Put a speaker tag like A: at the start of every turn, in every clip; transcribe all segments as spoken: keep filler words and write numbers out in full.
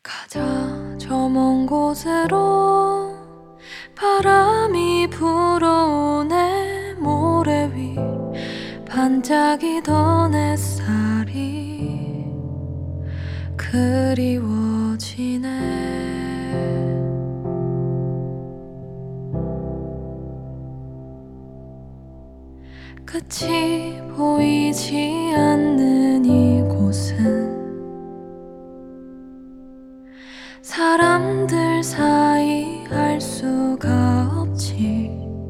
A: 가자 저 먼 곳으로 바람이 불어오네. 모래 위 반짝이던 햇살이 그리워지네. 끝이 보이지 않는 이곳은 사람들 사이 알 수가 없지.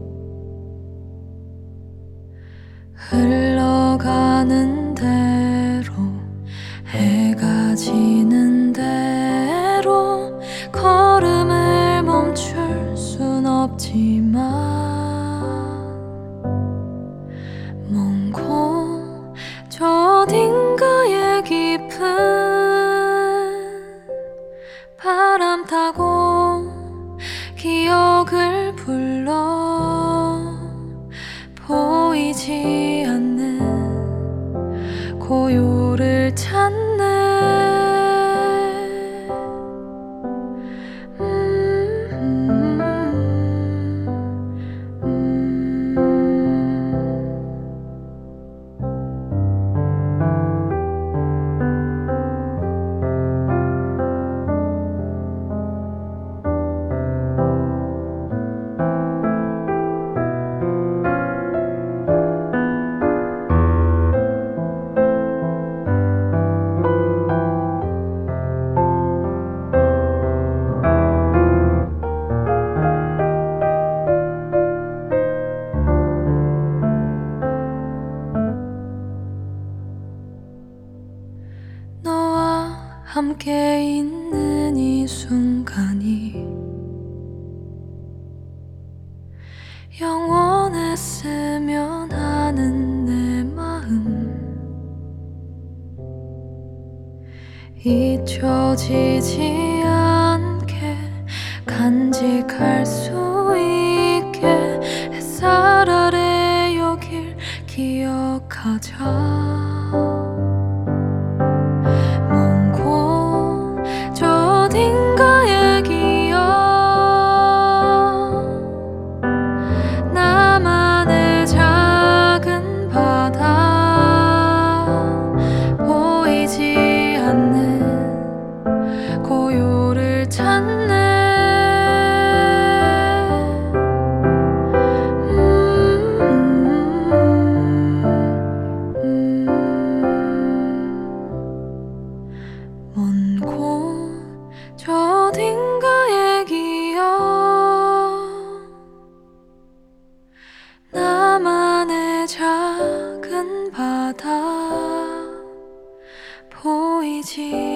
A: 흘러가는 대로 해가 지는 대로 걸음을 멈출 순 없지만 먼 곳 저 어딘가에 깊은 바람 타고 기억을 불러 보이지 않는 고요를 찾네. 음, 음, 음, 너와 함께 있는 이 순간이 영원했으면 하는 내 마음 잊혀지지 않게 간직할 수 있게 햇살 아래 여길 기억하자. 어딘가의 기억 나만의 작은 바다 보이지 않는 고요를 찾네. 음, 음, 음. 먼 곳 저 어딘가의 기억 나만의 작은 바다 보이지